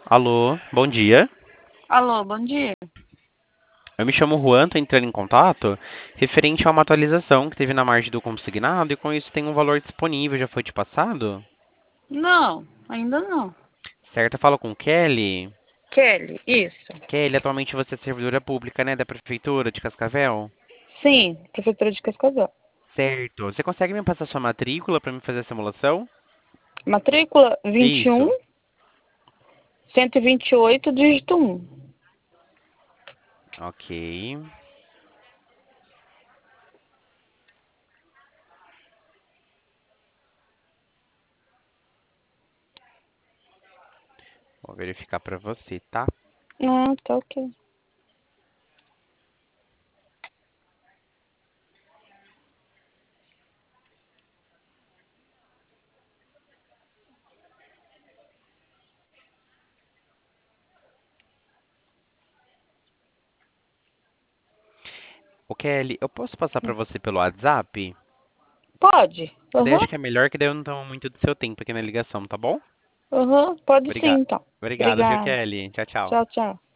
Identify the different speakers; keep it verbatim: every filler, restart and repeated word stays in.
Speaker 1: Alô, bom dia.
Speaker 2: Alô, bom dia.
Speaker 1: Eu me chamo Juan, tô entrando em contato referente a uma atualização que teve na margem do consignado e com isso tem um valor disponível. Já foi te passado?
Speaker 2: Não, ainda não.
Speaker 1: Certo, eu falo com Kelly.
Speaker 2: Kelly, isso.
Speaker 1: Kelly, atualmente você é servidora pública, né, da Prefeitura de Cascavel?
Speaker 2: Sim, prefeitura de Cascavel.
Speaker 1: Certo. Você consegue me passar sua matrícula para me fazer a simulação?
Speaker 2: Matrícula vinte e um,
Speaker 1: Isso.
Speaker 2: cento e vinte e oito, dígito um.
Speaker 1: Ok. Vou verificar para você, tá?
Speaker 2: Ah, tá ok.
Speaker 1: Ô Kelly, eu posso passar para você pelo WhatsApp?
Speaker 2: Pode?
Speaker 1: Que daí
Speaker 2: Aham,
Speaker 1: acho que é melhor, que daí eu não tomo muito do seu tempo aqui na ligação, tá bom?
Speaker 2: aham, pode sim,
Speaker 1: Obrigado.
Speaker 2: então.
Speaker 1: Obrigado, viu,
Speaker 2: Obrigada.
Speaker 1: Kelly? Tchau, tchau.
Speaker 2: Tchau, tchau.